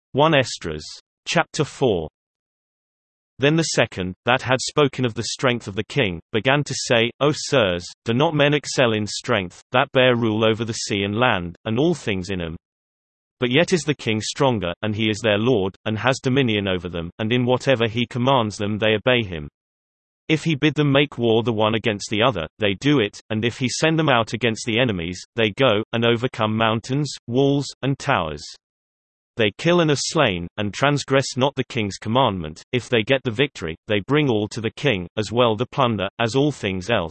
1 Esdras. Chapter 4. Then the second, that had spoken of the strength of the king, began to say, O sirs, do not men excel in strength, that bear rule over the sea and land, and all things in them? But yet is the king stronger, and he is their lord, and has dominion over them, and in whatever he commands them they obey him. If he bid them make war the one against the other, they do it, and if he send them out against the enemies, they go, and overcome mountains, walls, and towers. They kill and are slain, and transgress not the king's commandment. If they get the victory, they bring all to the king, as well the plunder, as all things else.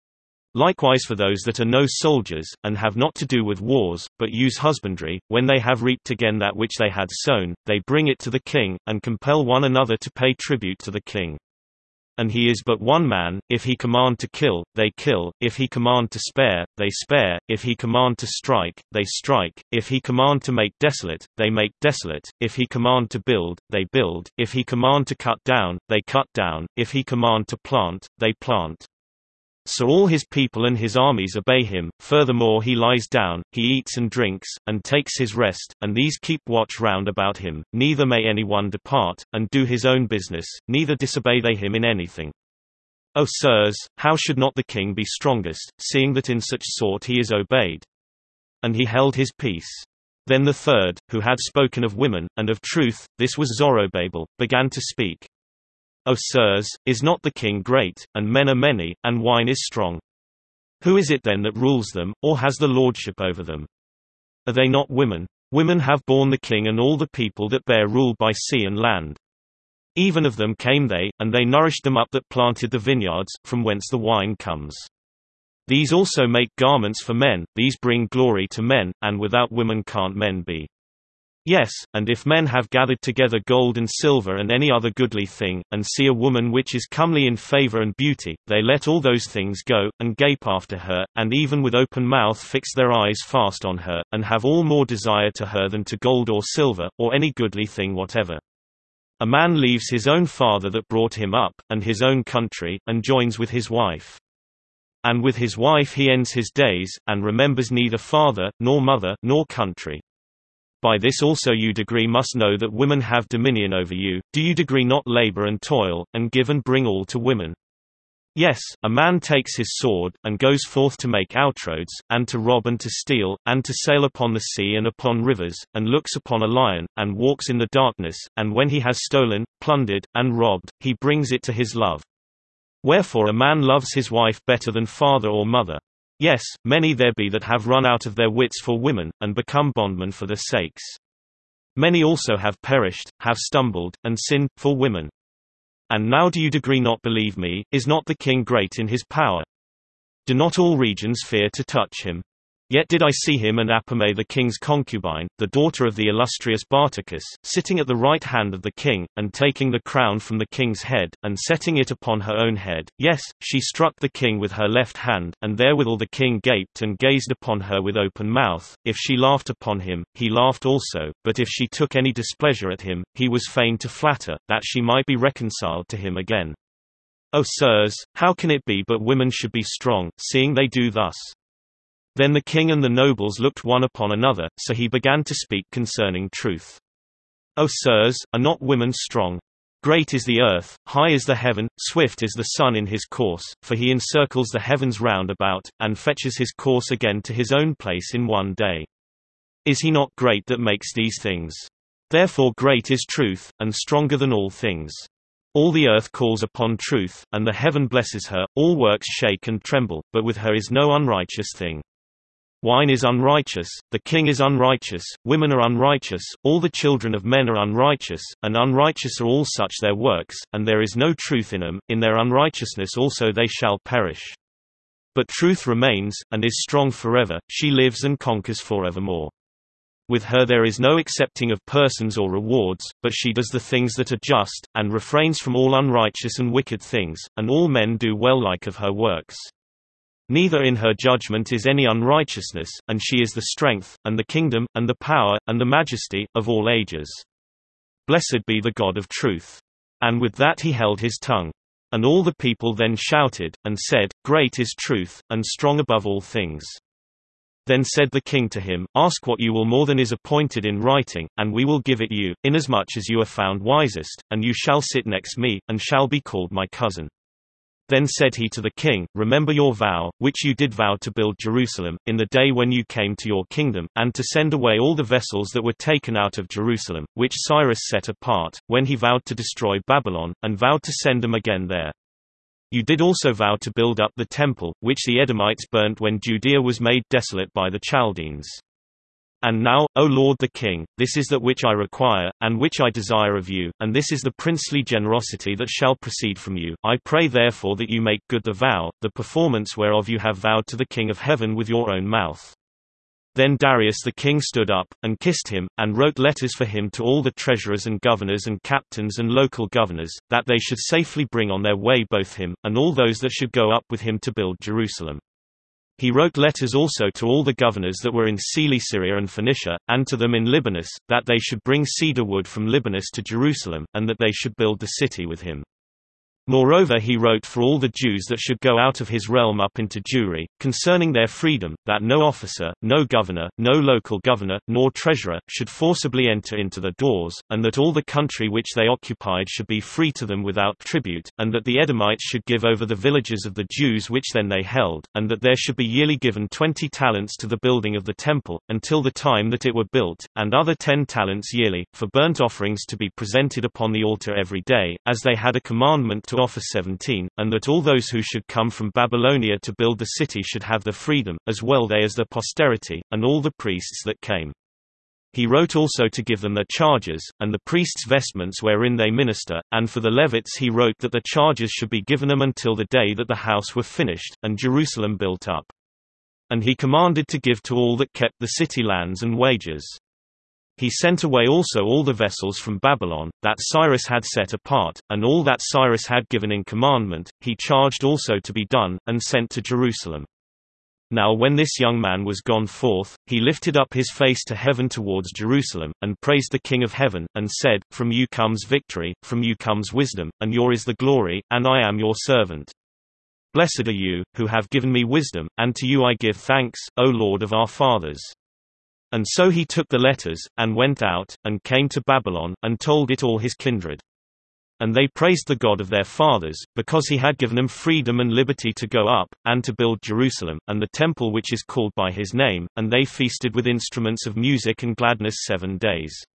Likewise for those that are no soldiers, and have not to do with wars, but use husbandry, when they have reaped again that which they had sown, they bring it to the king, and compel one another to pay tribute to the king. And he is but one man. If he command to kill, they kill, if he command to spare, they spare, if he command to strike, they strike, if he command to make desolate, they make desolate, if he command to build, they build, if he command to cut down, they cut down, if he command to plant, they plant. So all his people and his armies obey him. Furthermore he lies down, he eats and drinks, and takes his rest, and these keep watch round about him. Neither may any one depart, and do his own business, neither disobey they him in anything. O sirs, how should not the king be strongest, seeing that in such sort he is obeyed? And he held his peace. Then the third, who had spoken of women, and of truth, this was Zorobabel, began to speak. O sirs, is not the king great, and men are many, and wine is strong? Who is it then that rules them, or has the lordship over them? Are they not women? Women have borne the king and all the people that bear rule by sea and land. Even of them came they, and they nourished them up that planted the vineyards, from whence the wine comes. These also make garments for men, these bring glory to men, and without women can't men be. Yes, and if men have gathered together gold and silver and any other goodly thing, and see a woman which is comely in favor and beauty, they let all those things go, and gape after her, and even with open mouth fix their eyes fast on her, and have all more desire to her than to gold or silver, or any goodly thing whatever. A man leaves his own father that brought him up, and his own country, and joins with his wife. And with his wife he ends his days, and remembers neither father, nor mother, nor country. By this also you degree must know that women have dominion over you. Do you degree not labor and toil, and give and bring all to women? Yes, a man takes his sword, and goes forth to make outroads, and to rob and to steal, and to sail upon the sea and upon rivers, and looks upon a lion, and walks in the darkness, and when he has stolen, plundered, and robbed, he brings it to his love. Wherefore a man loves his wife better than father or mother. Yes, many there be that have run out of their wits for women, and become bondmen for their sakes. Many also have perished, have stumbled, and sinned, for women. And now do you degree not believe me? Is not the king great in his power? Do not all regions fear to touch him? Yet did I see him and Apame the king's concubine, the daughter of the illustrious Bartachus, sitting at the right hand of the king, and taking the crown from the king's head, and setting it upon her own head. Yes, she struck the king with her left hand, and therewithal the king gaped and gazed upon her with open mouth. If she laughed upon him, he laughed also, but if she took any displeasure at him, he was fain to flatter, that she might be reconciled to him again. O sirs, how can it be but women should be strong, seeing they do thus? Then the king and the nobles looked one upon another, so he began to speak concerning truth. O sirs, are not women strong? Great is the earth, high is the heaven, swift is the sun in his course, for he encircles the heavens round about, and fetches his course again to his own place in one day. Is he not great that makes these things? Therefore great is truth, and stronger than all things. All the earth calls upon truth, and the heaven blesses her, all works shake and tremble, but with her is no unrighteous thing. Wine is unrighteous, the king is unrighteous, women are unrighteous, all the children of men are unrighteous, and unrighteous are all such their works, and there is no truth in them. In their unrighteousness also they shall perish. But truth remains, and is strong forever, she lives and conquers forevermore. With her there is no accepting of persons or rewards, but she does the things that are just, and refrains from all unrighteous and wicked things, and all men do well like of her works. Neither in her judgment is any unrighteousness, and she is the strength, and the kingdom, and the power, and the majesty, of all ages. Blessed be the God of truth. And with that he held his tongue. And all the people then shouted, and said, Great is truth, and strong above all things. Then said the king to him, Ask what you will more than is appointed in writing, and we will give it you, inasmuch as you are found wisest, and you shall sit next me, and shall be called my cousin. Then said he to the king, Remember your vow, which you did vow to build Jerusalem, in the day when you came to your kingdom, and to send away all the vessels that were taken out of Jerusalem, which Cyrus set apart, when he vowed to destroy Babylon, and vowed to send them again there. You did also vow to build up the temple, which the Edomites burnt when Judea was made desolate by the Chaldeans. And now, O Lord the King, this is that which I require, and which I desire of you, and this is the princely generosity that shall proceed from you. I pray therefore that you make good the vow, the performance whereof you have vowed to the King of heaven with your own mouth. Then Darius the king stood up, and kissed him, and wrote letters for him to all the treasurers and governors and captains and local governors, that they should safely bring on their way both him, and all those that should go up with him to build Jerusalem. He wrote letters also to all the governors that were in Cilicia and Phoenicia, and to them in Libanus, that they should bring cedar wood from Libanus to Jerusalem, and that they should build the city with him. Moreover he wrote for all the Jews that should go out of his realm up into Jewry, concerning their freedom, that no officer, no governor, no local governor, nor treasurer, should forcibly enter into the doors, and that all the country which they occupied should be free to them without tribute, and that the Edomites should give over the villages of the Jews which then they held, and that there should be yearly given 20 talents to the building of the temple, until the time that it were built, and other 10 talents yearly, for burnt offerings to be presented upon the altar every day, as they had a commandment to offer 17, and that all those who should come from Babylonia to build the city should have the freedom, as well they as their posterity, and all the priests that came. He wrote also to give them their charges, and the priests' vestments wherein they minister, and for the Levites he wrote that the charges should be given them until the day that the house were finished, and Jerusalem built up. And he commanded to give to all that kept the city lands and wages. He sent away also all the vessels from Babylon, that Cyrus had set apart, and all that Cyrus had given in commandment, he charged also to be done, and sent to Jerusalem. Now when this young man was gone forth, he lifted up his face to heaven towards Jerusalem, and praised the King of heaven, and said, From you comes victory, from you comes wisdom, and your is the glory, and I am your servant. Blessed are you, who have given me wisdom, and to you I give thanks, O Lord of our fathers. And so he took the letters, and went out, and came to Babylon, and told it all his kindred. And they praised the God of their fathers, because he had given them freedom and liberty to go up, and to build Jerusalem, and the temple which is called by his name, and they feasted with instruments of music and gladness 7 days.